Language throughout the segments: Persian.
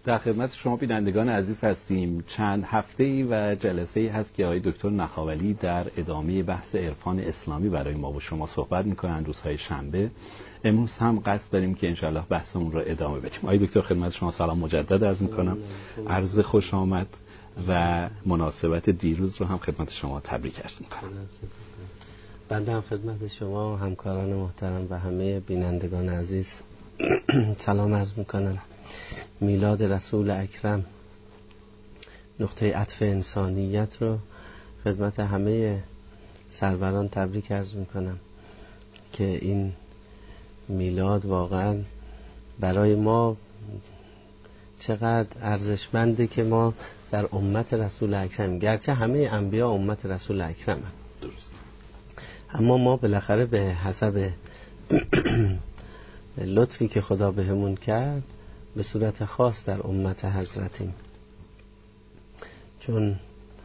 در خدمت شما بینندگان عزیز هستیم. چند هفته‌ای و جلسه‌ای هست که آقای دکتر نخاولی در ادامه بحث عرفان اسلامی برای ما و شما صحبت می‌کنن روزهای شنبه. امروز هم قصد داریم که انشالله بحثمون رو ادامه بدیم. آقای دکتر خدمت شما سلام مجدد عرض می‌کنم. عرض خوش آمد و مناسبت دیروز رو هم خدمت شما تبریک عرض می‌کنم. بنده هم خدمت شما و همکاران محترم و همه بینندگان عزیز سلام عرض می‌کنم. میلاد رسول اکرم، نقطه عطف انسانیت رو خدمت همه سروران تبریک عرض میکنم که این میلاد واقعا برای ما چقدر ارزشمنده که ما در امت رسول اکرم، گرچه همه انبیا امت رسول اکرم هم. درست. اما ما بالاخره به حسب لطفی که خدا بهمون کرد به صورت خاص در امت حضرتیم، چون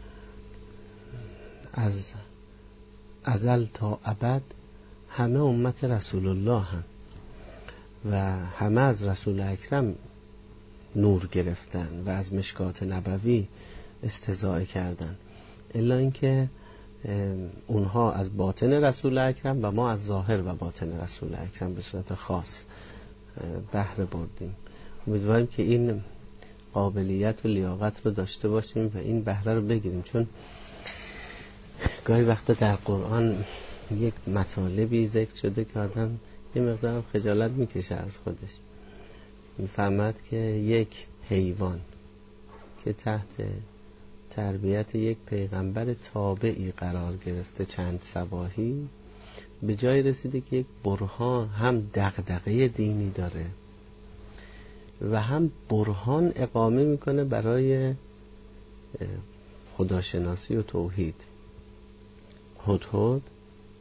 از ازل تا ابد همه امت رسول الله هم و همه از رسول اکرم نور گرفتن و از مشکات نبوی استزاده کردن، الا اینکه اونها از باطن رسول اکرم و ما از ظاهر و باطن رسول اکرم به صورت خاص بهره بردیم. امیدواریم که این قابلیت و لیاقت رو داشته باشیم و این بهره رو بگیریم، چون گاهی وقتا در قرآن یک مطالبی ذکر شده که آدم یه مقدار خجالت میکشه از خودش. میفهمد که یک حیوان که تحت تربیت یک پیغمبر تابعی قرار گرفته چند سواحی، به جای رسیده که یک برهان هم دغدغه دینی داره و هم برهان اقامه میکنه برای خداشناسی و توحید. هدهد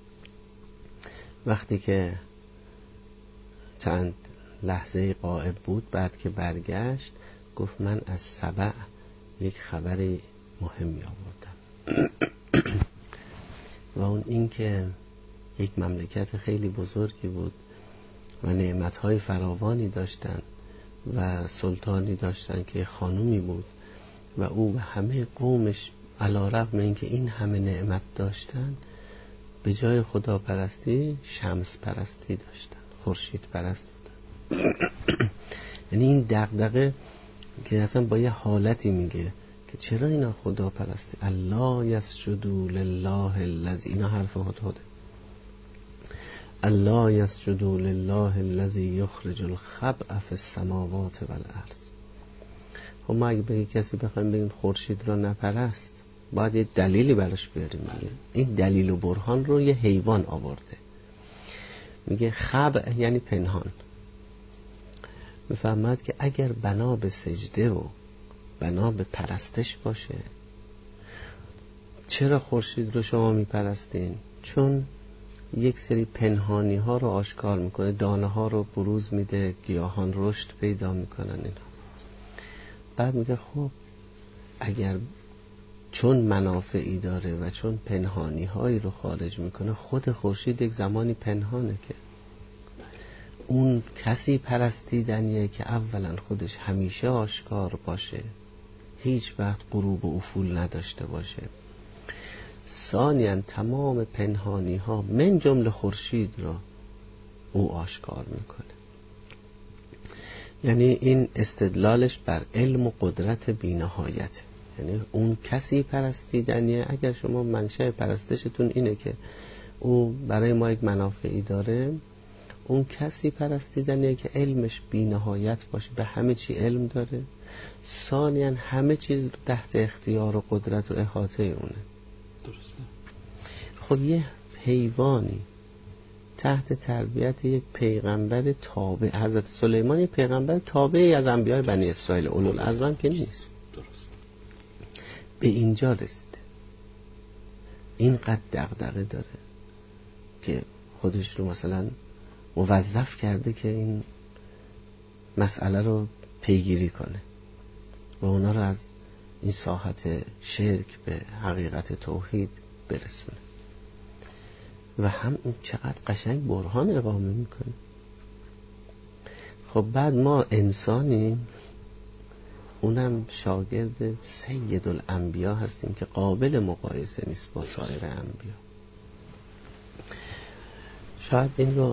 وقتی که چند لحظه غائب بود، بعد که برگشت گفت من از سبع یک خبری مهمی آوردم و اون این که یک مملکت خیلی بزرگی بود و نعمتهای فراوانی داشتن و سلطانی داشتن که خانومی بود و او و همه قومش علی رغم اینکه این همه نعمت داشتن، به جای خدا پرستی شمس پرستی داشتن، خورشید پرست بودن. یعنی این دغدغه که اصلا با یه حالتی میگه که چرا اینا خدا پرستی، الله یسجدوا لله الذی، اینا حرف هدهده، الله یسجدوا لله الذی یخرج الخبء فی السماوات والارض. خب ما اگه به کسی بخوایم بگیم خورشید را نپرست، باید یه دلیلی براش بیاریم. این دلیل و برهان رو یه حیوان آورده. میگه خبء یعنی پنهان. میفهمد که اگر بنا به سجده و بنا به پرستش باشه، چرا خورشید رو شما میپرستین؟ چون یک سری پنهانی ها رو آشکار میکنه، دانه ها رو بروز میده، گیاهان رشد پیدا میکنن اینا. بعد میگه خب اگر چون منافعی داره و چون پنهانی هایی رو خارج میکنه، خود خورشید یک زمانی پنهانه که اون کسی پرستیدنیه که اولا خودش همیشه آشکار باشه، هیچ وقت غروب و افول نداشته باشه، ثانیاً تمام پنهانی ها من جمله خورشید رو او آشکار میکنه. یعنی این استدلالش بر علم و قدرت بی‌نهایت. یعنی اون کسی پرستیدنیه، اگر شما منشأ پرستشتون اینه که او برای ما یک منافعی داره، اون کسی پرستیدنیه که علمش بی‌نهایت باشه، به همه چی علم داره، ثانیاً همه چیز رو تحت اختیار و قدرت و احاطه اونه. درسته. خب یه حیوانی تحت تربیت یک پیغمبر تابع، حضرت سلیمان یک پیغمبر تابعی از انبیاء بنی اسرائیل، اولوالعزم که نیست، درست. به اینجا رسیده، اینقدر دغدغه داره که خودش رو مثلا موظف کرده که این مسئله رو پیگیری کنه و اونا رو از این ساحت شرک به حقیقت توحید برسونه و هم اون چقدر قشنگ برهان اقامه میکنه. خب بعد ما انسانیم اونم شاگرد سید الانبیا هستیم که قابل مقایسه نیست با سایر انبیا. شاید این رو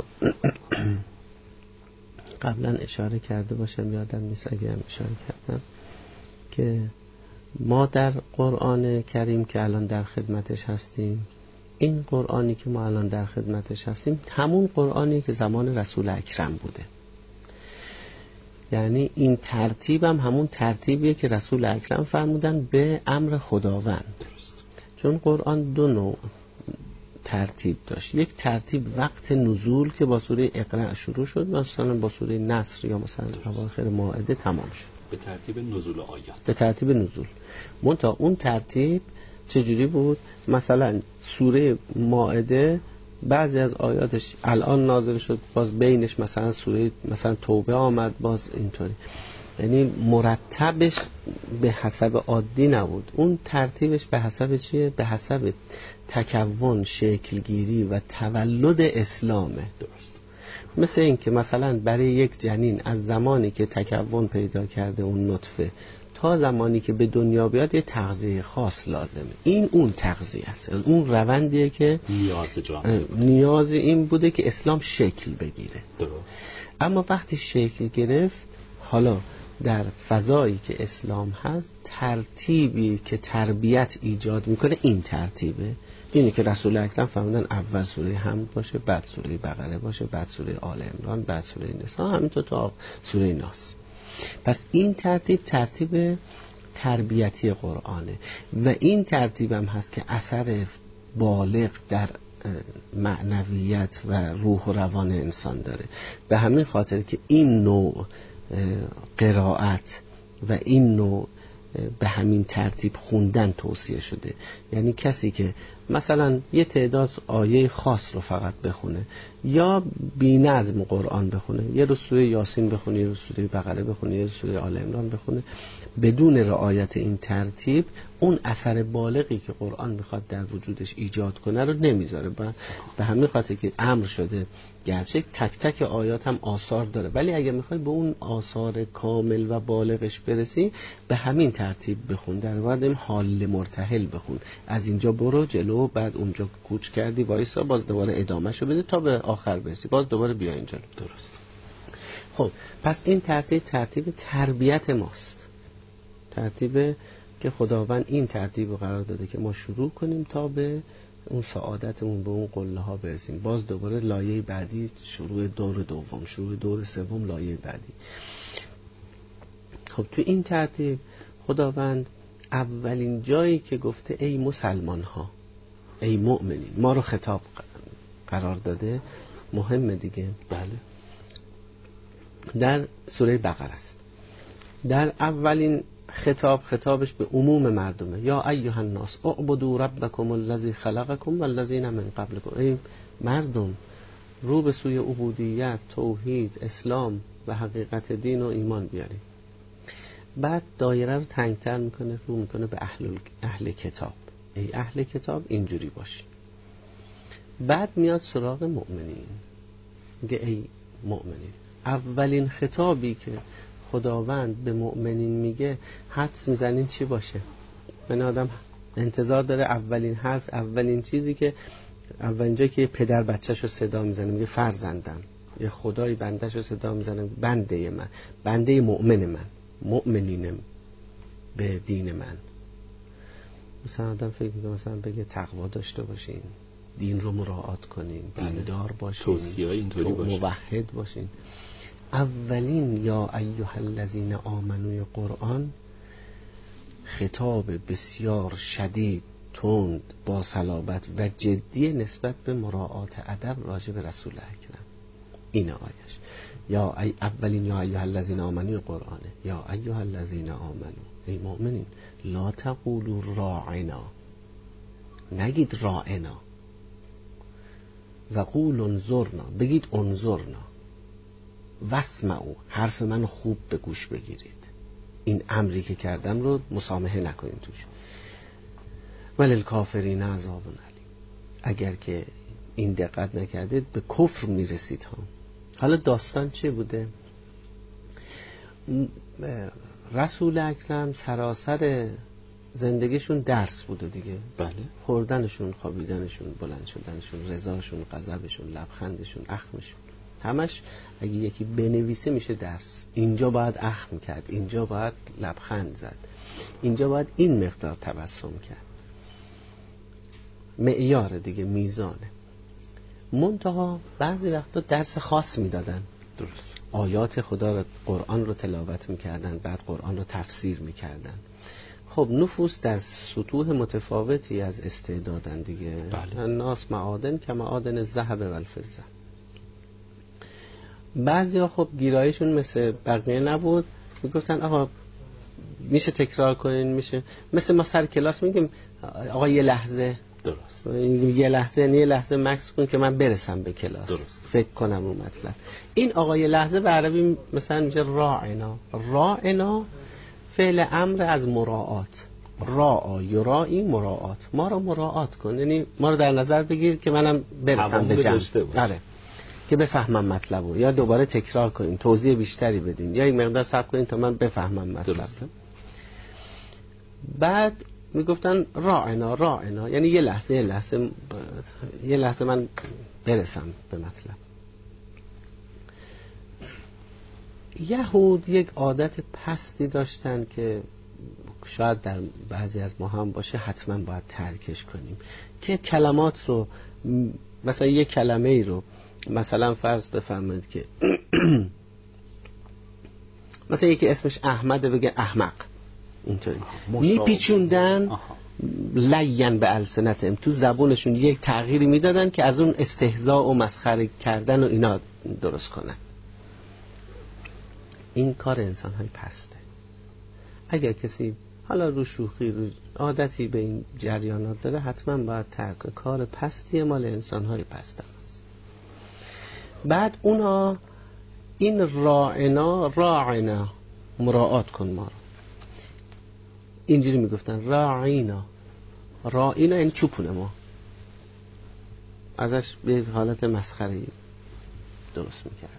قبلا اشاره کرده باشم، یادم نیست اگه هم اشاره کردم، که ما در قرآن کریم که الان در خدمتش هستیم، این قرآنی که ما الان در خدمتش هستیم همون قرآنی که زمان رسول اکرم بوده. یعنی این ترتیب هم همون ترتیبیه که رسول اکرم فرمودن به امر خداوند. چون قرآن دو نوع ترتیب داشت. یک ترتیب وقت نزول که با سوره اقرا شروع شد، مثلا با سوره نصر یا مثلا اواخر مائده تمام شد، به ترتیب نزول آیات، به ترتیب نزول. منتها اون ترتیب چجوری بود؟ مثلا سوره مائده بعضی از آیاتش الان نازل شد، باز بینش مثلا سوره مثلا توبه آمد، باز اینطوری. یعنی مرتبش به حسب عادی نبود، اون ترتیبش به حسب چیه؟ به حسب تکون، شکلگیری و تولد اسلامه. درست. مثل این که مثلا برای یک جنین از زمانی که تکون پیدا کرده اون نطفه تا زمانی که به دنیا بیاد یه تغذیه خاص لازمه. این اون تغذیه است، اون روندیه که نیاز جامعه بود. نیاز این بوده که اسلام شکل بگیره. درست. اما وقتی شکل گرفت، حالا در فضایی که اسلام هست ترتیبی که تربیت ایجاد میکنه این ترتیبه. اینی که رسول اکرم فرمودن اول سوره حمد باشه، بعد سوره بقره باشه، بعد سوره آل عمران، بعد سوره نساء، همینطور تا سوره ناس. پس این ترتیب تربیتی قرآنه و این ترتیب هم هست که اثر بالغ در معنویت و روح و روان انسان داره. به همین خاطر که این نوع قرائت و این نوع به همین ترتیب خوندن توصیه شده. یعنی کسی که مثلا یه تعداد آیه خاص رو فقط بخونه یا بی نظم قرآن بخونه، یه رو سوره یاسین بخونه، یه رو سوره بقره بخونه، یه رو سوره آل عمران بخونه، بدون رعایت این ترتیب اون اثر بالغی که قرآن میخواد در وجودش ایجاد کنه رو نمیذاره. به همین خاطر که امر شده، گرچه تک تک آیات هم آثار داره، ولی اگه میخوای به اون آثار کامل و بالغش برسی به همین ترتیب بخون. در واقع این حال مرتحل بخون، از اینجا برو جلو، بعد اونجا کوچ کردی وایسا، باز دوباره ادامهشو بده تا به آخر برسی، باز دوباره بیا اینجا. درست. خب پس این ترتیب تربیت ماست، ترتیب که خداوند این ترتیب رو قرار داده که ما شروع کنیم تا به اون سعادتمون، به اون قله ها برسیم. باز دوباره لایه بعدی، شروع دور دوم، شروع دور سوم، لایه بعدی. خب تو این ترتیب خداوند اولین جایی که گفته ای مسلمان ها، ای مؤمنین، ما رو خطاب قرار داده، مهمه دیگه. بله. در سوره بقره است. در اولین خطابش به عموم مردمه. یا ایها الناس اعبدوا ربکم الذی خلقکم والذین من قبلکم. ای مردم، رو به سوی عبودیت، توحید، اسلام و حقیقت دین و ایمان بیارید. بعد دایره رو تنگتر میکنه، رو میکنه به اهل کتاب. ای اهل کتاب اینجوری باشی. بعد میاد سراغ مؤمنین، میگه ای مؤمنین. اولین خطابی که خداوند به مؤمنین میگه، حدس میزنین چی باشه؟ من آدم انتظار داره اولین حرف، اولین چیزی که اولین جایی که پدر بچه‌شو صدا میزنه میگه فرزندم، یه خدای بنده‌شو صدا میزنه بنده من، بنده مؤمن من، مؤمنینم به دین من. مثلا آدم فکر میکنه مثلا بگه تقوا داشته باشین، دین رو مراعات کنین، دیندار باشین، توصیه‌ای اینطوری باشه، موحد باشین. اولین یا ایها الذین آمنوی قرآن خطاب بسیار شدید، تند، با صلابت و جدی نسبت به مراعات ادب راجع به رسول اکرم. این آیش اولین یا ایها الذین آمنوی قرآنه. یا ایها الذین آمنو، ای مؤمنین، لا تقولوا راعنا، نگید راعنا، و قول انظرنا، بگید انظرنا، واسمعوا، حرف من خوب به گوش بگیرید، این امری که کردم رو مسامحه نکنید توش. وللکافرین عذاب علیم، اگر که این دقت نکردید به کفر میرسید ها. حالا داستان چه بوده؟ رسول اکرم سراسر زندگیشون درس بوده دیگه. بله. خوردنشون، خوابیدنشون، بلند شدنشون، رضاشون، غضبشون، لبخندشون، اخمشون، همش اگه یکی بنویسه میشه درس. اینجا باید اخم کرد، اینجا باید لبخند زد، اینجا باید این مقدار تبسم کرد. معیار دیگه، میزانه. منتها بعضی وقتا درس خاص میدادن. درست. آیات خدا رو، قرآن رو تلاوت میکردن، بعد قرآن رو تفسیر میکردن. خب نفوس در سطوح متفاوتی از استعدادن دیگه. بله. الناس معادن که معادن الذهب و الفضه. بعضیا خب گیرایشون مثل بقیه نبود، میگفتن آقا میشه تکرار کنین، میشه مثل ما سر کلاس میگیم آقا یه لحظه. درست. یه لحظه، یعنی یه لحظه مکس کن که من برسم به کلاس. درست. فکر کنم رو مطلب. این آقا یه لحظه به عربی مثلا میشه راعنا. راعنا فعل امر از مراعات. راعا یرائی مراعات. ما رو مراعات کن، یعنی ما رو در نظر بگیر که منم برسم به جمع. آره، که بفهمم مطلبو، یا دوباره تکرار کنین، توضیح بیشتری بدین، یا یک مقدار صبر کنین تا من بفهمم مطلب. بعد میگفتن راعنا، یعنی یه لحظه من برسم به مطلب. یهود یک عادت پستی داشتن که شاید در بعضی از ما هم باشه، حتما باید ترکش کنیم، که کلمات رو، مثلا یک کلمه ای رو، مثلا فرض بفرمایید که مثلا یکی اسمش احمده بگه احمق، اینطوری میپیچوندن لین به السنتهم، تو زبونشون یک تغییری میدادن که از اون استهزاء و مسخره کردن و اینا درست کنن. این کار انسان های پسته. اگر کسی حالا رو شوخی، رو عادتی به این جریانات داره، حتما باید ترک. کار پستی مال انسان های پسته است. بعد اونا این راعنا مراعات کن ما رو، اینجوری میگفتن. راعینا این چوپونه ما، ازش به حالت مسخره‌ای درست میکردن.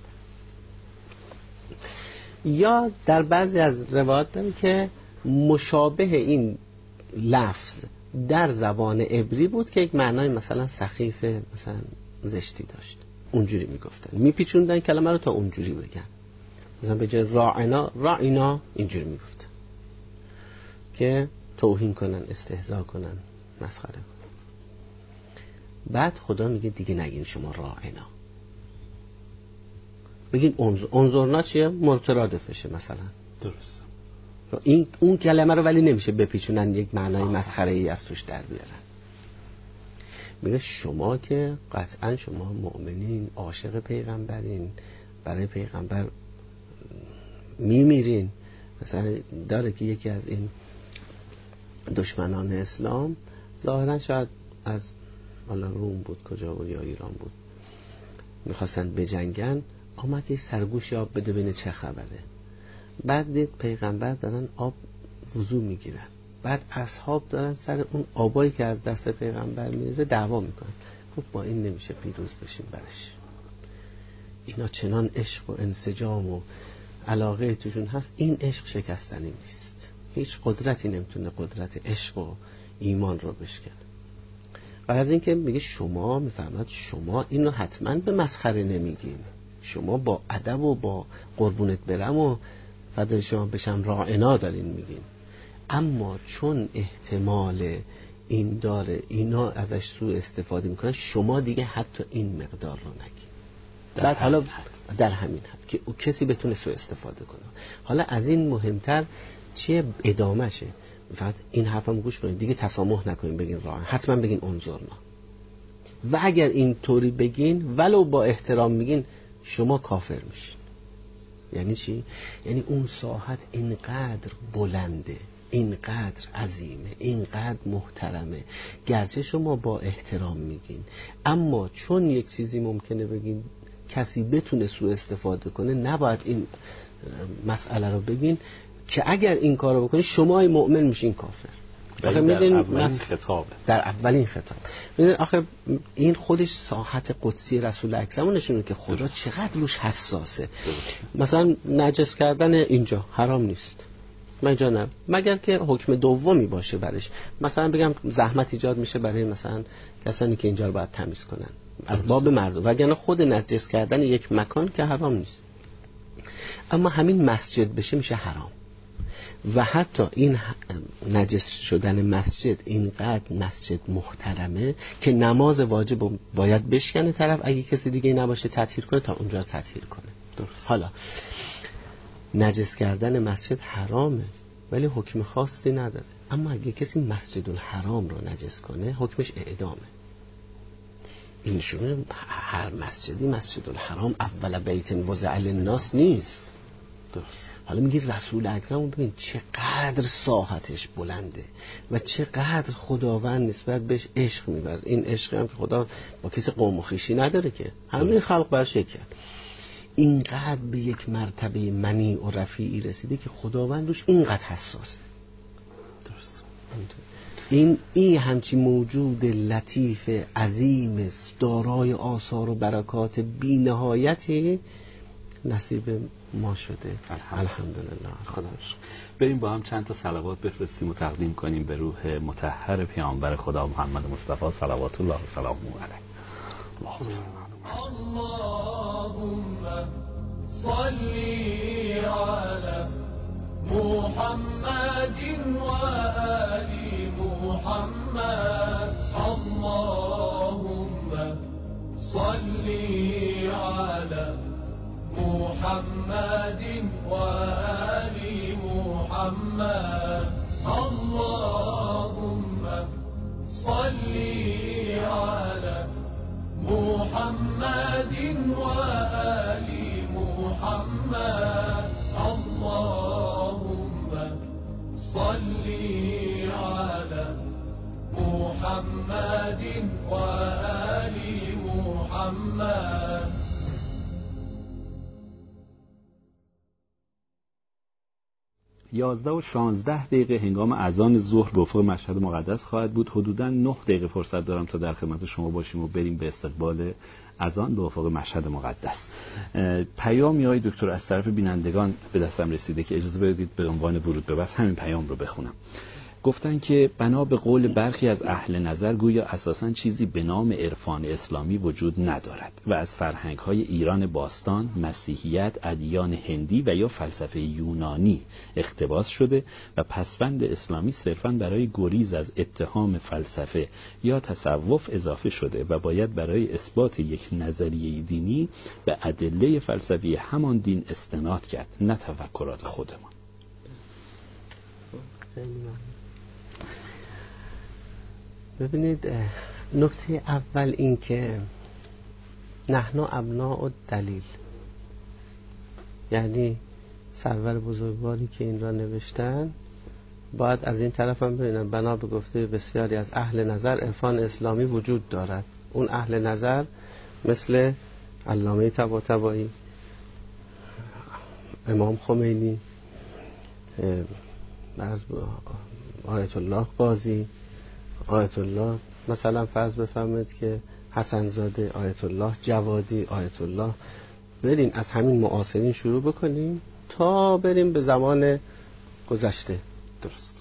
یا در بعضی از روایات داریم که مشابه این لفظ در زبان عبری بود که یک معنای مثلا سخیف، مثلا زشتی داشت، اونجوری میگفتن، میپیچوندن کلمه رو تا اونجوری بگن. مثلا به جای راعینا اینجوری میگفتن که توهین کنن، استهزاء کنن، مسخره کنن. بعد خدا میگه دیگه نگین شما راعینا، بگین انظرنا چیه؟ مرترادفشه مثلا. درست. این اون کلمه رو ولی نمیشه بپیچونن یک معنای مسخره ای از توش در بیارن. میگه شما که قطعا شما مؤمنین، عاشق پیغمبرین، برای پیغمبر میمیرین. مثلا داره که یکی از این دشمنان اسلام، ظاهرا شاید از روم بود، کجا بود، یا ایران بود، میخواستن بجنگن، آمد یک سرگوش آب بده ببینه چه خبره. بعد دید پیغمبر دارن آب وضو میگیرن، بعد اصحاب دارن سر اون آبایی که از دست پیغمبر میریزه دعوا میکنن. خب با این نمیشه پیروز بشیم برش. اینا چنان عشق و انسجام و علاقه توشون هست، این عشق شکستنی نیست. هیچ قدرتی نمیتونه قدرت عشق و ایمان رو بشکنه. و از این که میگه شما، میفهمد شما اینو حتما به مسخره نمیگین، شما با ادب و با قربونت برم و فدای شما بشم راعنا دارین میگین، اما چون احتمال این داره اینا ازش سوء استفاده میکنن، شما دیگه حتی این مقدار رو نگین. بعد حالا در همین حد که کسی بتونه سوء استفاده کنه. حالا از این مهمتر چیه؟ ادامهشه. فقط این حرفم گوش کنید دیگه، تسامح نکنین بگین راه، حتما بگین انظرنا. و اگر این طوری بگین ولو با احترام میگین، شما کافر میشین. یعنی چی؟ یعنی اون ساحت اینقدر بلنده، اینقدر عظیمه، اینقدر محترمه، گرچه شما با احترام میگین، اما چون یک چیزی ممکنه بگین کسی بتونه سوء استفاده کنه، نباید این مسئله رو بگین که اگر این کار رو بکنی شما مؤمن میشین کافر. آخه در اولین خطابه، در اولین خطاب. آخه این خودش ساحت قدسی رسول اکرم نشونه که خدا چقدر روش حساسه. مثلا نجس کردن اینجا حرام نیست، مگر که حکم دومی باشه برش، مثلا بگم زحمت ایجاد میشه برای مثلا کسانی که اینجا رو باید تمیز کنن از باب مردم، وگرنه خود نجس کردن یک مکان که حرام نیست. اما همین مسجد بشه میشه حرام. و حتی این نجس شدن مسجد اینقدر مسجد محترمه که نماز واجب باید بشکنه طرف، اگه کسی دیگه نباشه تطهیر کنه تا اونجا تطهیر کنه. درست. حالا نجس کردن مسجد حرامه ولی حکم خاصی نداره. اما اگه کسی مسجد الحرام رو نجس کنه حکمش اعدامه. این نشونه هر مسجدی مسجد الحرام اول بیت وضع للناس نیست. درست. حالا میگی رسول اکرم، ببین چقدر ساحتش بلنده و چقدر خداوند نسبت بهش عشق می‌ورزه. این عشقی هم که خدا با کسی قوم و خویشی نداره که همین خلق برش کرد. اینقدر به یک مرتبه منیع و رفیعی رسیده که خداوند روش اینقدر حساسه. درست. این همچی موجود لطیف عظیم دارای آثار و برکات بی‌نهایتی نصیب ما شده. الحمدلله. خداش. بریم با هم چند تا صلوات بفرستیم و تقدیم کنیم به روح مطهر پیامبر خدا محمد مصطفی صلوات الله و سلامه علیه. اللهم صل على محمد وآل محمد. اللهم صل على محمد وآل محمد. اللهم صل على محمد وآل محمد. اللهم صل على محمد وآل محمد. 11 و 16 دقیقه هنگام اذان ظهر به افق مشهد مقدس خواهد بود. حدوداً 9 دقیقه فرصت دارم تا در خدمت شما باشیم و بریم به استقبال اذان به افق مشهد مقدس. پیامی های دکتر از طرف بینندگان به دستم رسیده که اجازه بدید به عنوان ورود به بحث همین پیام رو بخونم. گفتن که بنا به قول برخی از اهل نظر گویا اساساً چیزی به نام عرفان اسلامی وجود ندارد و از فرهنگ‌های ایران باستان، مسیحیت، ادیان هندی و یا فلسفه یونانی اقتباس شده و پسوند اسلامی صرفاً برای گریز از اتهام فلسفه یا تصوف اضافه شده و باید برای اثبات یک نظریه دینی به ادله فلسفی همان دین استناد کرد، نه تفکرات خودمان. ببینید، نکته اول این که نحن ابناء الدلیل، یعنی سرور بزرگواری که این را نوشتن باید از این طرف هم ببینن بنا به گفته بسیاری از اهل نظر عرفان اسلامی وجود دارد. اون اهل نظر مثل علامه طباطبایی، امام خمینی، آیت الله قاضی، آیت الله مثلا فرض بفرمایید که حسن زاده، آیت الله جوادی، آیت الله، بریم از همین معاصرین شروع بکنیم تا بریم به زمان گذشته. درست.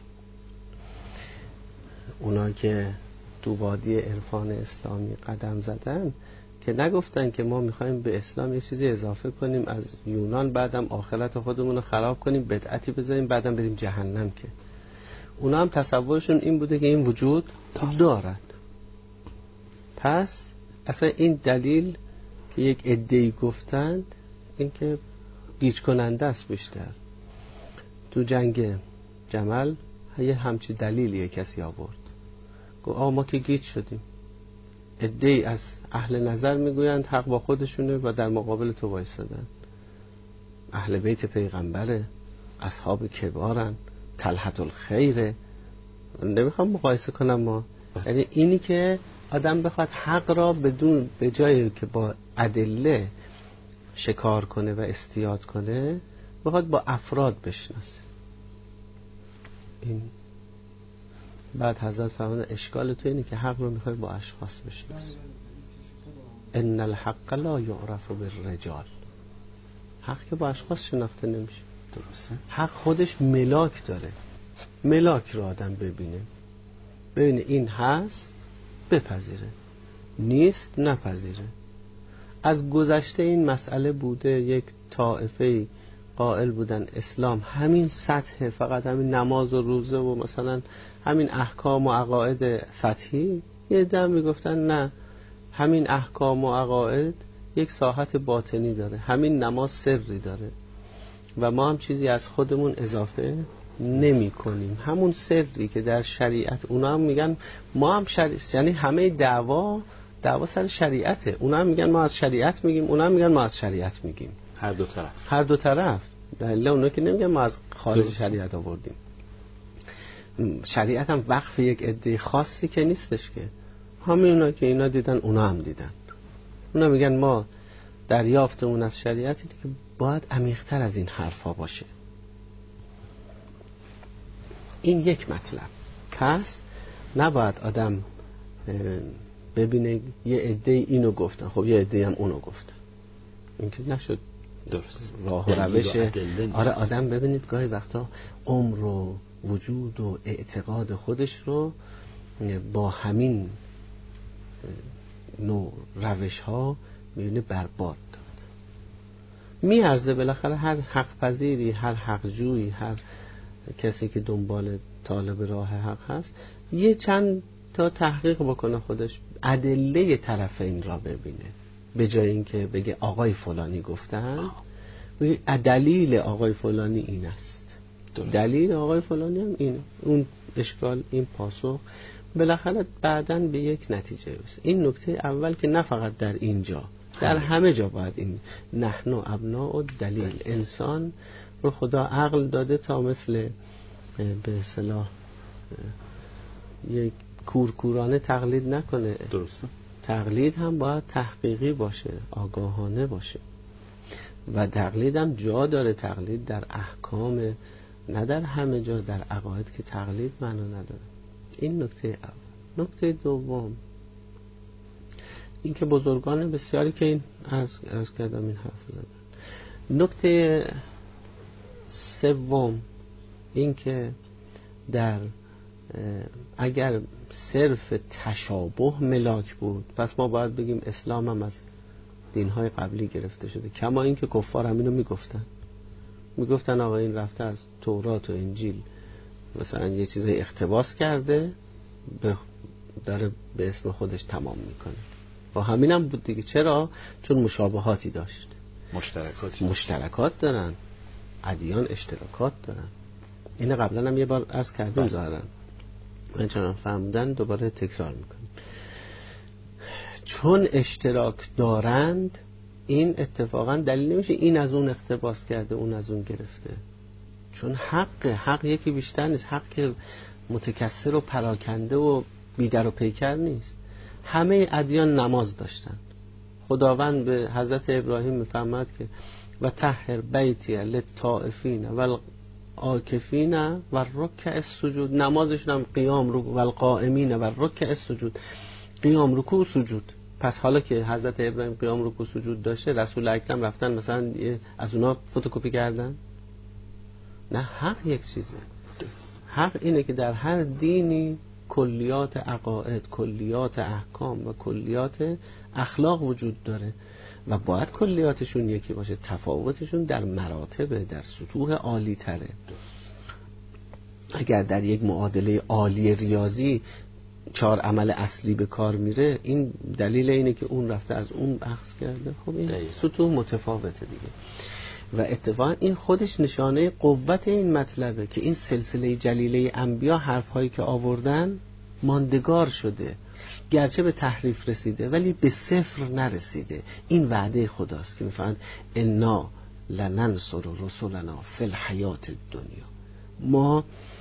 اونا که تو وادی عرفان اسلامی قدم زدن که نگفتن که ما میخوایم به اسلام یه چیزی اضافه کنیم از یونان، بعدم آخرت خودمون رو خراب کنیم، بدعتی بذاریم، بعدم بریم جهنم. که اونا هم تصورشون این بوده که این وجود دارد. پس اصلا این دلیل که یک عده‌ای گفتند این که گیج کننده است. بیشتر تو جنگ جمل یه همچی دلیلی کسی آورد، گفت ما که گیج شدیم. عده‌ای از اهل نظر میگویند حق با خودشونه و در مقابل تو وایسادن. اهل بیت پیغمبره، اصحاب کبارن، طلحة الخیره. نمیخوام مقایسه کنم ما، یعنی اینی که آدم بخواد حق را بدون به جایی که با ادله شکار کنه و استیاد کنه بخواد با افراد بشناسه. این بعد حضرت فرمودن اشکال تو اینه که حق رو میخوای با اشخاص بشناسی. ان الحق لا یعرف بالرجال. حق که با اشخاص شناخته نمیشه. درسته. حق خودش ملاک داره، ملاک رو آدم ببینه این هست بپذیره، نیست نپذیره. از گذشته این مسئله بوده، یک طائفه قائل بودن اسلام همین سطح، فقط همین نماز و روزه و مثلا همین احکام و عقاید سطحی. یه عده میگفتن نه، همین احکام و عقاید یک ساحت باطنی داره، همین نماز سری داره و ما هم چیزی از خودمون اضافه نمی کنیم. همون سری که در شریعت، اونا هم میگن ما هم یعنی همه دعوا سر شریعته. اونا هم میگن ما از شریعت میگیم، اونا هم میگن ما از شریعت میگیم. هر دو طرف. دلیل اونا که نمیگن ما از خارج شریعت آوردیم. شریعت هم وقف یک عده خاصی که نیستش، که همه اونا که اینا دیدن اونا هم دیدن. اونا میگن ما دریافتمون از شریعتی که باید عمیق‌تر از این حرفا باشه. این یک مطلب. پس نباید آدم ببینه یه عده اینو گفتن، خب یه عده هم اونو گفتن، این که نشد. درست. راه و روش. آره آدم ببینید گاهی وقتا عمر و وجود و اعتقاد خودش رو با همین نوع روش ها میبینه برباد داد. میارزه بالاخره هر حق پذیری، هر حق جویی، هر کسی که دنبال طالب راه حق هست یه چند تا تحقیق بکنه، خودش ادله طرفین را ببینه، به جای اینکه بگه آقای فلانی گفتن بگه دلیل آقای فلانی این است. دلیل آقای فلانی هم اینه. اون اشکال، این پاسخ، بالاخره بعداً به یک نتیجه برسه. این نکته اول که نه فقط در اینجا، در همه جا باید این نحن ابناء و دلیل. انسان رو خدا عقل داده تا مثل به اصطلاح یک کورکورانه تقلید نکنه. درسته. تقلید هم باید تحقیقی باشه، آگاهانه باشه و تقلید هم جا داره. تقلید در احکام، نه در همه جا. در عقاید که تقلید معنا نداره. این نکته اول. نکته دوم این که بزرگان بسیاری که این عرض کردم این حرف زدن. نکته سوم این که در اگر صرف تشابه ملاک بود، پس ما باید بگیم اسلام هم از دینهای قبلی گرفته شده. کما این که کفار هم اینو میگفتن آقا این رفته از تورات و انجیل مثلا یه چیزای اقتباس کرده، داره به اسم خودش تمام میکنه. و همین هم بود دیگه. چرا؟ چون مشابهاتی داشت. مشترکات دارن، ادیان اشتراکات دارن. این قبلا هم یه بار عرض کردیم ظاهرا، من چنان فهمیدن دوباره تکرار میکنیم. چون اشتراک دارند، این اتفاقا دلیل نمیشه این از اون اقتباس کرده اون از اون گرفته. چون حق یکی بیشتر نیست. حق که متکثر و پراکنده و بیدر و پیکر نیست. همه ادیان نماز داشتن. خداوند به حضرت ابراهیم میفرماد که و طهر بیتی للطائفین و العاکفین و رکع السجود. نمازشون هم قیام و القائمین و رکع السجود، قیام رکوع سجود. پس حالا که حضرت ابراهیم قیام رکوع سجود داشته، رسول اکرم رفتن مثلا از اونا فتوکپی کردن؟ نه، حق یک چیزه. حق اینه که در هر دینی کلیات عقاید، کلیات احکام و کلیات اخلاق وجود داره و باید کلیاتشون یکی باشه. تفاوتشون در مراتب، در سطوح عالی تره. اگر در یک معادله عالی ریاضی 4 عمل اصلی به کار میره، این دلیل اینه که اون رفته از اون اخذ کرده. خب این سطوح متفاوته دیگه. و اتفاقا این خودش نشانه قوت این مطلبه که این سلسله جلیله انبیا حرفهایی که آوردن ماندگار شده، گرچه به تحریف رسیده ولی به صفر نرسیده. این وعده خداست که میفهمند انا لننصر رسولنا فی الحیات الدنیا. ما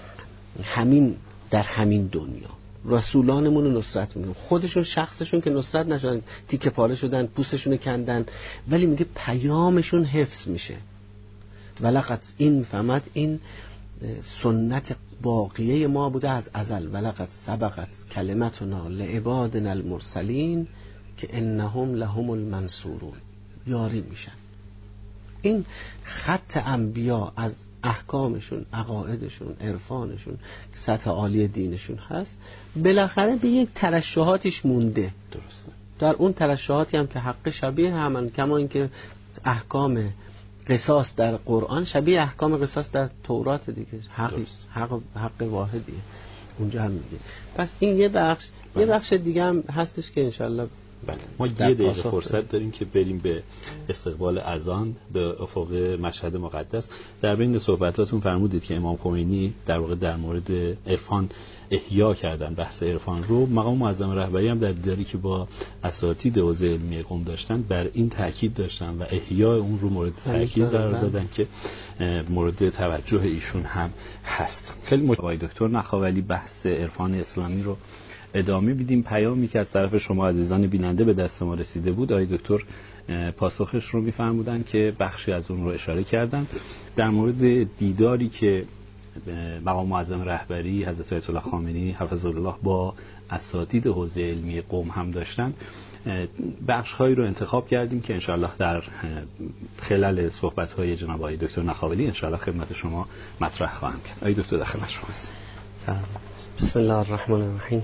در همین دنیا رسولانمون رو نصرت میکنیم. خودشون شخصشون که نصرت نشدن، تیکه پاره شدن، پوستشون کندن، ولی میگه پیامشون حفظ میشه. ولقد این فهمت این سنت باقیه ما بوده از ازل. ولقد سبقت کلمتنا لعبادنا المرسلین که انهم لهم المنصورون. یاری میشن. این خط انبیا از احکامشون، عقایدشون، عرفانشون، سطح عالی دینشون هست، بالاخره به یک ترشحاتش مونده. درسته. در اون ترشحاتی هم که حق شبیه همن، کما اینکه احکام قصاص در قرآن شبیه احکام قصاص در تورات دیگه، حق واحدیه اونجا هم میگه. پس این یه بخش. یه بخش دیگه هم هستش که انشالله بله. ما یه دقیقه فرصت داریم که بریم به استقبال اذان به افق مشهد مقدس. در بین صحبتاتون فرمودید که امام خمینی در واقع در مورد عرفان احیا کردن بحث عرفان رو. مقام معظم رهبری هم در دیداری که با اساتید حوزه علمی قم داشتن بر این تاکید داشتن و احیای اون رو مورد تاکید قرار دادن که مورد توجه ایشون هم هست. خیلی متشکرم دکتر نخاولی. بحث عرفان اسلامی رو ادامه میدیم. پیامی که از طرف شما عزیزان بیننده به دست ما رسیده بود، آقای دکتر پاسخش رو میفرمودن که بخشی از اون رو اشاره کردن در مورد دیداری که مقام معظم رهبری حضرت آیت الله خامنه‌ای حفظه با اساتید حوزه علمی قم هم داشتن. بخش‌هایی رو انتخاب کردیم که انشاءالله در خلال صحبت‌های جناب آقای دکتر نخاولی انشاءالله خدمت شما مطرح خواهم کرد. آقای دکتر داخل شما هستید. بسم الله الرحمن الرحیم.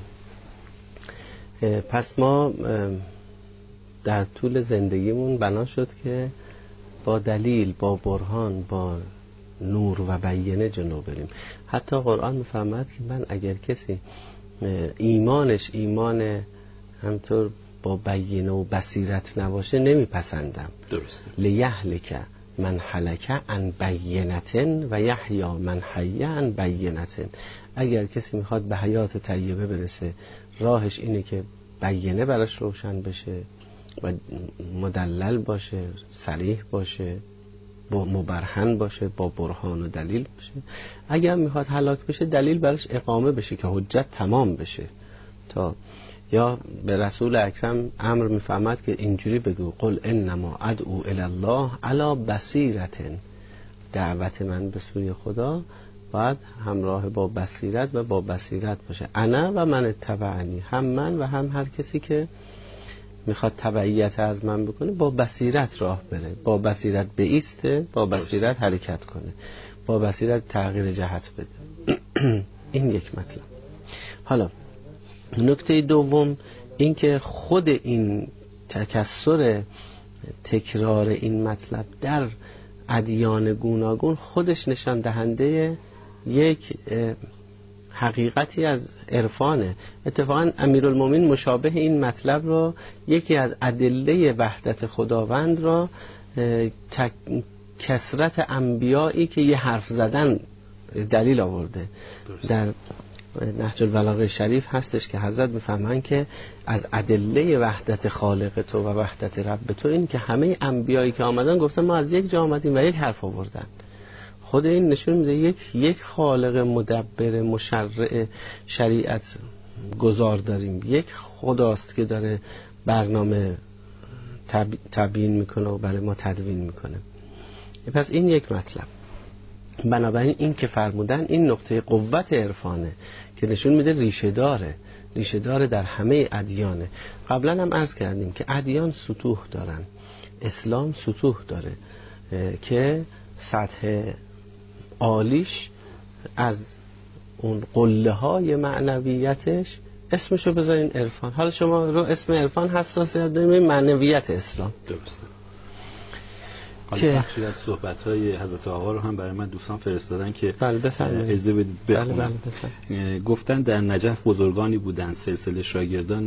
پس ما در طول زندگیمون بنا شد که با دلیل، با برهان، با نور و بیینه جلو بریم. حتی قرآن میفرماید که من اگر کسی ایمانش ایمان همطور با بیینه و بصیرت نباشه نمیپسندم. درسته. لیهلک من حلک عن بینة و یحیی من حی عن بینة. اگر کسی میخواد به حیات طیبه برسه، راهش اینه که بیینه براش روشن بشه و مدلل باشه، صریح باشه، با مبرهن باشه، با برهان و دلیل باشه. اگر میخواد هلاک بشه، دلیل براش اقامه بشه که حجت تمام بشه. تا یا به رسول اکرم امر میفهمد که اینجوری بگو قل انما ادعو الی الله علی بصیرت. دعوت من به سوی خدا باید همراه با بصیرت و با بصیرت باشه. انا و من اتبعنی، هم من و هم هر کسی که میخواد تبعیت از من بکنه با بصیرت راه بره، با بصیرت بایسته، با بصیرت حرکت کنه، با بصیرت تغییر جهت بده. این یک مطلب. حالا نکته دوم این که خود این تکثر تکرار این مطلب در ادیان گوناگون خودش نشان دهنده یک حقیقتی از عرفانه. اتفاقا امیرالمومنین مشابه این مطلب رو، یکی از ادله وحدت خداوند را کثرت انبیایی که یه حرف زدن دلیل آورده. در نهج البلاغه شریف هستش که حضرت میفهمن که از ادله وحدت خالق تو و وحدت رب تو این که همه انبیایی که آمدن گفتن ما از یک جا آمدیم و یک حرف آوردن. خود این نشون میده یک خالق مدبر مشرع شریعت گذار داریم، یک خداست که داره برنامه تبیین میکنه و برای ما تدوین میکنه. پس این یک مطلب. بنابراین این که فرمودن این نقطه قوت عرفانه که نشون میده ریشه داره در همه ادیانه. قبلا هم عرض کردیم که ادیان سطوح دارن، اسلام سطوح داره که سطح عالیش از اون قله های معنویتش اسمشو بذارین عرفان. حالا شما رو اسم عرفان حساسیت داریم، معنویت اسلام. درسته. حالا بخشی از صحبت‌های حضرت آقا رو هم برای من دوستان فرستادن که اجازه بدید بخونم. گفتن در نجف بزرگانی بودند، سلسله شاگردان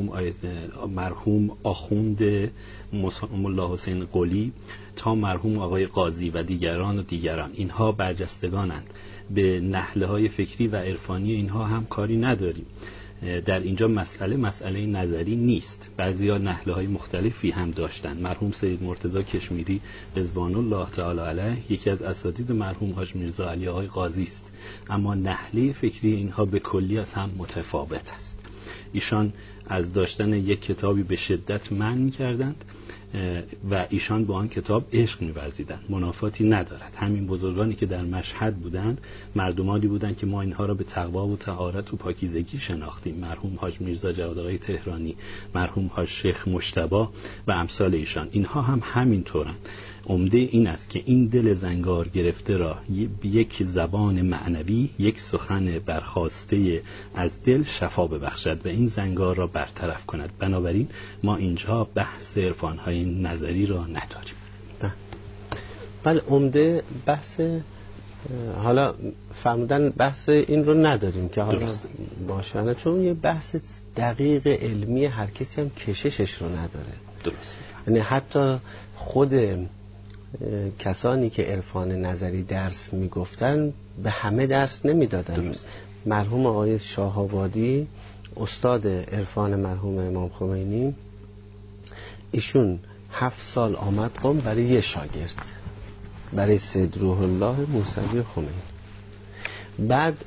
مرحوم آخوند ملا حسین قلی تا مرحوم آقای قاضی و دیگران. اینها برجستگانند. به نحله‌های فکری و عرفانی اینها هم کاری نداریم. در اینجا مسئله نظری نیست. بعضیا نحله‌های مختلفی هم داشتن. مرحوم سید مرتضی کشمیری رضوان الله تعالی علیه یکی از اساتید مرحوم حاج میرزا علی آقای قاضی است، اما نحله فکری اینها به کلی از هم متفاوت است. ایشان از داشتن یک کتابی به شدت منع می‌کردند و ایشان با آن کتاب عشق می‌ورزیدند. منافاتی ندارد. همین بزرگانی که در مشهد بودند مردمانی بودند که ما اینها را به تقوا و طهارت و پاکیزگی شناختیم. مرحوم حاج میرزا جواد آقای تهرانی، مرحوم حاج شیخ مجتبی و امثال ایشان. اینها هم همینطورند. عمده این است که این دل زنگار گرفته را یک زبان معنوی، یک سخن برخاسته از دل شفا ببخشد و این زنگار را برطرف کند. بنابراین ما اینجا بحث عرفان‌های نظری را نداریم. بله، عمده بحث، حالا فرمودن بحث این رو نداریم که حالا باشنه، چون یه بحث دقیق علمی هر کسی هم کششش رو نداره. درست. یعنی حتی خود کسانی که عرفان نظری درس میگفتن به همه درس نمیدادن. مرحوم آقای شاه‌آبادی استاد عرفان مرحوم امام خمینی، ایشون 7 سال آمد قم برای یه شاگرد، برای سید روح الله موسوی خمینی. بعد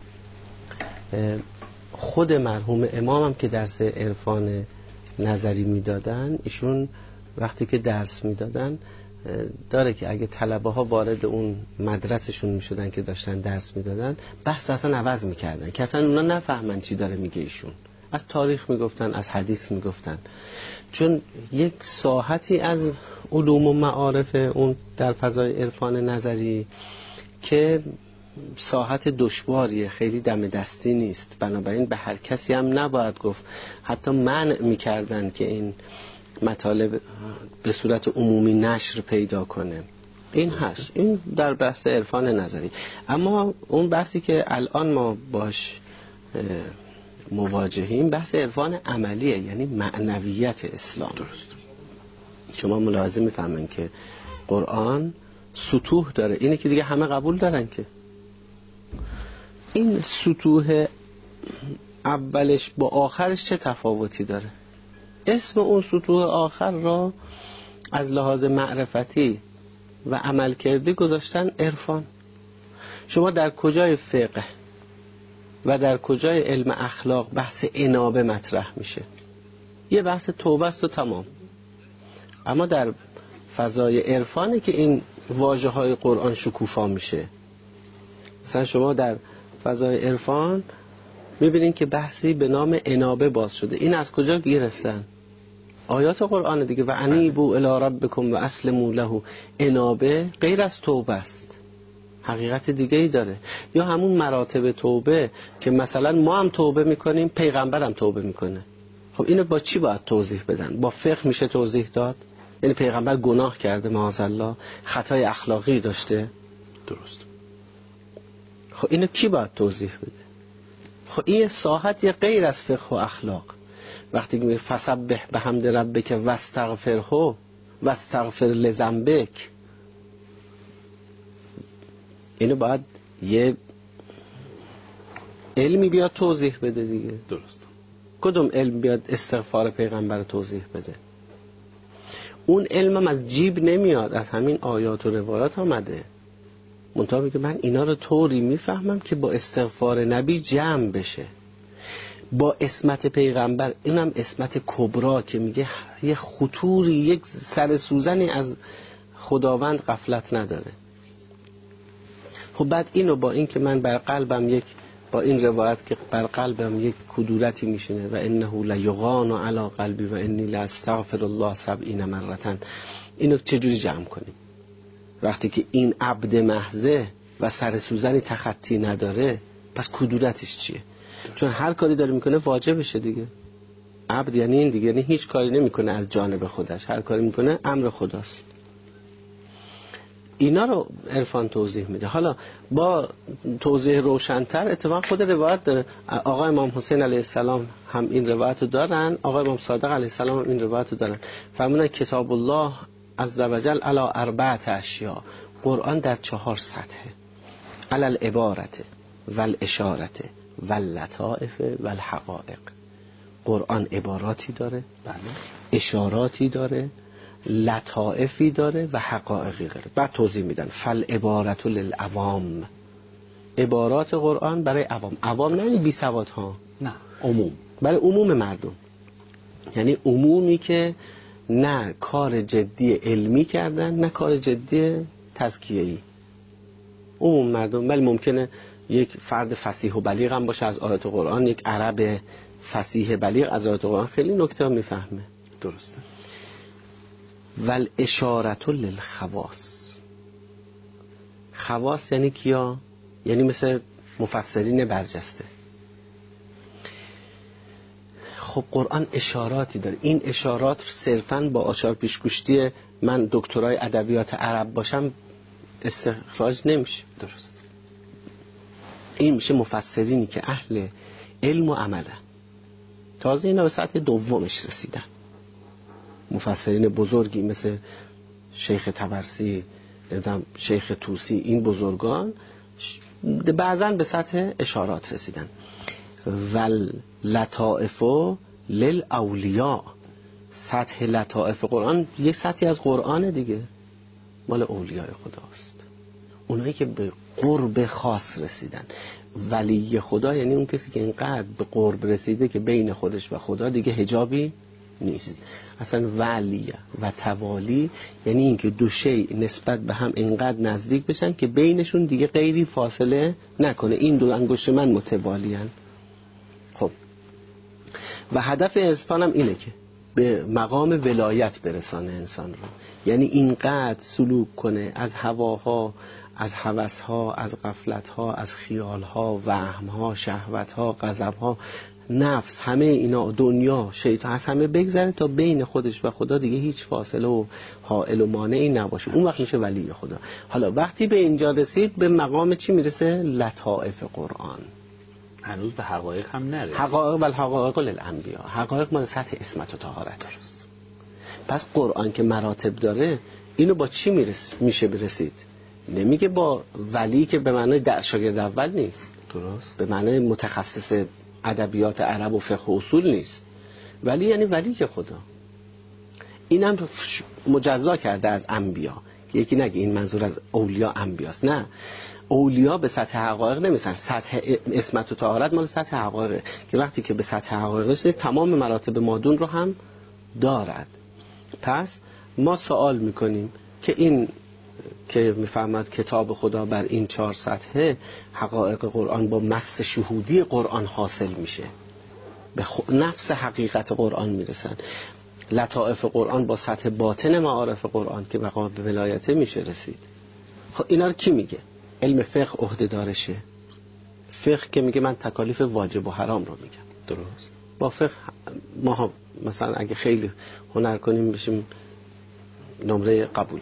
خود مرحوم امام هم که درس عرفان نظری میدادن، ایشون وقتی که درس میدادن داره که اگه طلبه ها وارد اون مدرسشون میشدن که داشتن درس میدادن، بحث اصلا عوض میکردن که اصلا اونا نفهمن چی داره میگه ایشون. از تاریخ میگفتن، از حدیث میگفتن، چون یک ساحتی از علوم و معارف اون در فضای عرفان نظری که ساحت دشواریه، خیلی دم دستی نیست، بنابراین به هر کسی هم نباید گفت. حتی منع میکردن که این مطالب به صورت عمومی نشر پیدا کنه. این هست، این در بحث عرفان نظری. اما اون بحثی که الان ما باش مواجهیم بحث عرفان عملیه، یعنی معنویت اسلام. درست. شما ملاحظه میفهمن که قرآن سطوح داره، اینه که دیگه همه قبول دارن که این سطوح اولش با آخرش چه تفاوتی داره. اسم اون سطوح آخر را از لحاظ معرفتی و عمل کردی گذاشتن عرفان. شما در کجای فقه و در کجای علم اخلاق بحث انابه مطرح میشه؟ یه بحث توبه است و تمام. اما در فضای عرفانی که این واژه های قرآن شکوفا میشه. مثلا شما در فضای عرفان میبینین که بحثی به نام انابه باز شده. این از کجا گرفتن؟ آیات قرآن دیگه. و انیبوا الی ربکم و اسلموا له. انابه غیر از توبه است، حقیقت دیگه ای داره. یا همون مراتب توبه که مثلا ما هم توبه میکنیم، پیغمبر هم توبه میکنه. خب اینو با چی باید توضیح بدن؟ با فقه میشه توضیح داد؟ یعنی پیغمبر گناه کرده معاذالله، خطای اخلاقی داشته. درست. خب اینو کی باید توضیح بده؟ خب این ساحت یه غیر از فقه و اخلاق. وقتی میگه فسبح بحمد ربک واستغفره واستغفر لذنبک، اینو باید یه علمی بیاد توضیح بده دیگه. درست. کدوم علم بیاد استغفار پیغمبر توضیح بده؟ اون علمم از جیب نمیاد، از همین آیات و روایات آمده. منتها میگه من اینا رو طوری میفهمم که با استغفار نبی جمع بشه با اسمت پیغمبر. اینم اسمت کبرا که میگه یه خطوری، یک سر سوزنی از خداوند غفلت نداره. خب بعد اینو با این که من بر قلبم یک، با این روایت که بر قلبم یک کدورتی میشینه و انه لیغان علی قلبی و انی لاستغفر الله 70 مرة، اینو چجوری جمع کنیم؟ وقتی که این عبد محضه و سر سوزنی تخطی نداره، پس کدورتش چیه؟ چون هر کاری داره میکنه واجبشه دیگه. عبد یعنی این دیگه، یعنی هیچ کاری نمیکنه از جانب خودش، هر کاری میکنه امر خداست. اینا رو عرفان توضیح میده. حالا با توضیح روشن‌تر اتفاق خود روایت داره. آقا امام حسین علیه السلام هم این روایت رو دارن، آقا امام صادق علیه السلام هم این روایت رو دارن. فرمودن کتاب الله عز و جل علی 4 اشیاء. قرآن در 4 سطحه: علی العبارت و الاشارت و اللطائف و الحقائق. قرآن عباراتی داره، اشاراتی داره، لطائفی داره و حقایقی داره. بعد توضیح میدن فالعبارت للعوام. عبارات قرآن برای عوام. عوام نه بی سواد ها، نه، عموم، برای عموم مردم. یعنی عمومی که نه کار جدی علمی کردن نه کار جدی تزکیه‌ای. عموم مردم. ولی ممکنه یک فرد فصیح و بلیغ هم باشه از آیات قرآن، یک عرب فصیح بلیغ از آیات قرآن خیلی نکته ها میفهمه. درسته. والاشارة للخواص. خواص یعنی کیا؟ یعنی مثل مفسرین برجسته. خب قرآن اشاراتی داره. این اشارات صرفاً با آچار پیشگوشتی من دکترای ادبیات عرب باشم استخراج نمیشه. درست. این میشه مفسرینی که اهل علم و عمله. تازه اینا به سطح دومش رسیدن. مفسرین بزرگی مثل شیخ طبرسی، شیخ طوسی، این بزرگان بعضن به سطح اشارات رسیدن. ول لطائف للاولیاء، سطح لطائف قرآن یک سطحی از قرآن دیگه، مال اولیاء خداست، اونایی که به قرب خاص رسیدن. ولی خدا یعنی اون کسی که اینقدر به قرب رسیده که بین خودش و خدا دیگه حجابی نیست. اصلا ولی و توالی یعنی اینکه دو شیء نسبت به هم اینقدر نزدیک بشن که بینشون دیگه غیری فاصله نکنه. این دو انگشت من متوالیان. خب و هدف عرفان هم اینه که به مقام ولایت برسانه انسان رو. یعنی اینقدر سلوک کنه از هواها، از هوسها، از غفلتها، از خیالها، وهمها، شهوتها، غضبها، نفس، همه اینا، دنیا، شیطان، از همه بگذره تا بین خودش و خدا دیگه هیچ فاصله و حائل و مانعی نباشه. اون وقت میشه ولی خدا. حالا وقتی به اینجا رسید به مقام چی میرسه؟ لطائف قرآن. هنوز به حقایق هم نرسید. حقایق والحقایق للانبیاء. حقایق مال سطح عصمت و طهارت است. پس قرآن که مراتب داره اینو با چی میشه برسید؟ نمیگه با ولی که به معنای شاگرد اول نیست، درست، به معنای متخصص ادبیات عرب و فقه و اصول نیست. ولی یعنی ولی که خدا. اینم مجزا کرده از انبیا. یکی نگه این منظور از اولیاء انبیاست. نه، اولیاء به سطح حقایق نمیسن. سطح عصمت و طهارت مال سطح حقایق که وقتی که به سطح حقایق رسید تمام مراتب مادون رو هم دارد. پس ما سوال میکنیم که این که میفهمد کتاب خدا بر این 4 سطح حقایق قرآن با مس شهودی قرآن حاصل میشه، به نفس حقیقت قرآن میرسن. لطائف قرآن با سطح باطن معارف قرآن که مقام ولایته میشه رسید. خب اینا رو کی میگه؟ علم فقه عهده دارشه. فقه که میگه من تکالیف واجب و حرام رو میگم. درست. با فقه ما مثلا اگه خیلی هنر کنیم بشیم نمره قبولی،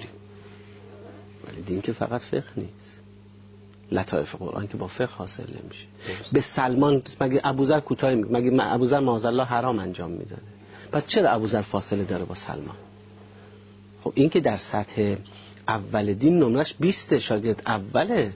ولی دین که فقط فقه نیست. لطائف قرآن که با فقه حاصل نمیشه. به سلمان مگه ابوذر کوتاه مگه ابوذر معاذالله حرام انجام میداده؟ پس چرا ابوذر فاصله داره با سلمان؟ خب این که در سطح اول دین نمرش 20 شاگرد اوله.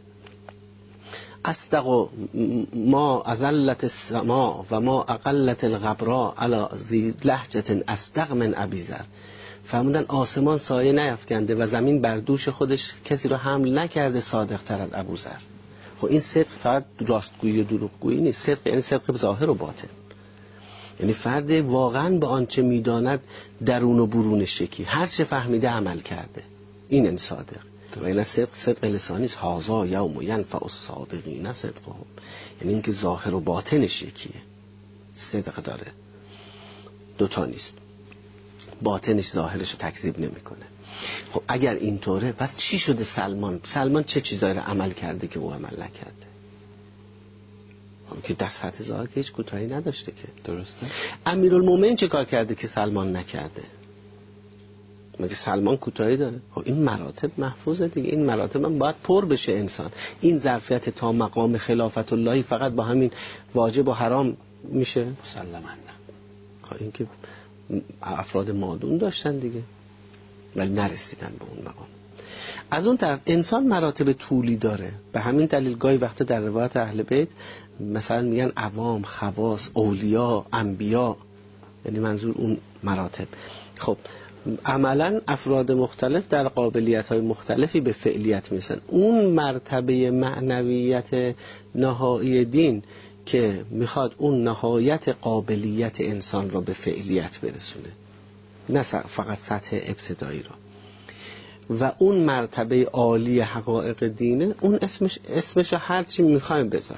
اصدق ما ازلت السما و ما اقلت الغبراء علی ذی لهجة اصدق من ابیذر. فرمودن آسمان سایه نیفکنده و زمین بر دوش خودش کسی رو حمل نکرده صادق تر از ابوذر. خب این صدق فقط راستگویی و دروغگویی نیست. صدق یعنی صدق ظاهر و باطن، یعنی فرد واقعا به آنچه میداند درون و برونش یکی، هر چه فهمیده عمل کرده. این یعنی صادق. و این صدق لسانی است. هذا یوم ینفع الصادقین صدقهم، یعنی اینکه ظاهر و باطنش یکیه، صدق داره، دوتا نیست، باطنش ظاهرش رو تکذیب نمیکنه. خب اگر اینطوره پس چی شده سلمان چه چیزایی رو عمل کرده که او عمل نکرده؟ که در سطح ظاهر که هیچ کوتاهی نداشته که. درسته. امیرالمومنین چه کار کرده که سلمان نکرده؟ مگه سلمان کوتاهی داره؟ خب این مراتب محفوظه دیگه. این مراتب هم باید پر بشه انسان. این ظرفیت تا مقام خلافت اللهی فقط با همین واجب و حرام میشه؟ مسلماً نه. خب این که افراد مادون داشتن دیگه ولی نرسیدن به اون مقام. از اون طرف انسان مراتب طولی داره. به همین دلیل گاهی وقتا در روایت اهل بیت مثلا میگن عوام، خواص، اولیاء، انبیا، یعنی منظور اون مراتب. خب عملا افراد مختلف در قابلیت‌های مختلفی به فعلیت میرسن. اون مرتبه معنویت نهایی دین که میخواد اون نهایت قابلیت انسان را به فعلیت برسونه، نه فقط سطح ابتدایی را. و اون مرتبه عالی حقایق دینه، اون اسمش هر چی میخوایم بذار.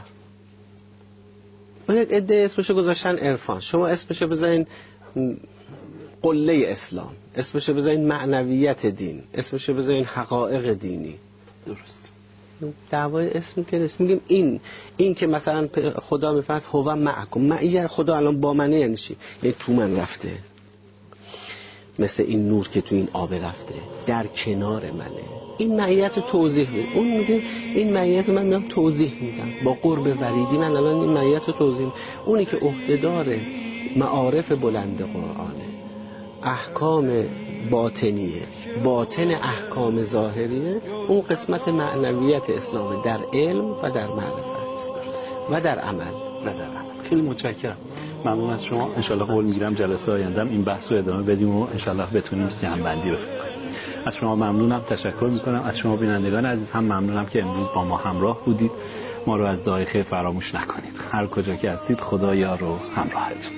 و یک عده اسمشو گذاشتن عرفان، شما اسمشو بذارین قله اسلام، اسمش بذارین معنویت دین، اسمش بذارین حقایق دینی. درست. دعوای اسم که نیست. میگیم این که مثلا خدا میفرد هو معکم، معیت خدا الان با منه یعنی چی؟ یعنی تو من رفته، مثل این نور که تو این آب رفته، در کنار منه. این معیت رو توضیح میده. اون میگه این معیت رو من میام توضیح میدم با قرب وریدی. من الان این معیت رو توضیح میدم. اونی که عهده‌دار معارف بلند قرآنه، احکام باطنیه، باطن احکام ظاهریه، اون قسمت معنویت اسلام در علم و در معرفت و در عمل. خیلی متشکرم، ممنون از شما. انشالله قول میگیرم جلسه آیندهم این بحث رو ادامه بدیم و انشالله بتونیم جمع‌بندی بکنیم. از شما ممنونم، تشکر میکنم. از شما بینندگان عزیز هم ممنونم که امروز با ما همراه بودید. ما رو از دعای خیر فراموش نکنید. هر کجا که هستید خدا یار و همراهتون.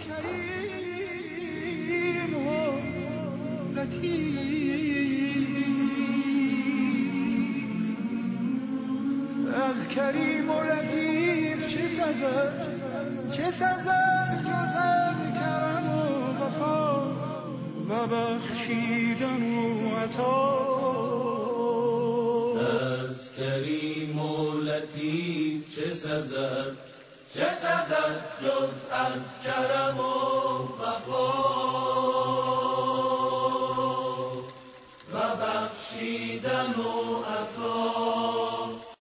از کریم و لطیف چه سزد جز از کرم و وفا و بخشیدن و عطا. از کریم و لطیف چه سزد جز از کرم و وفا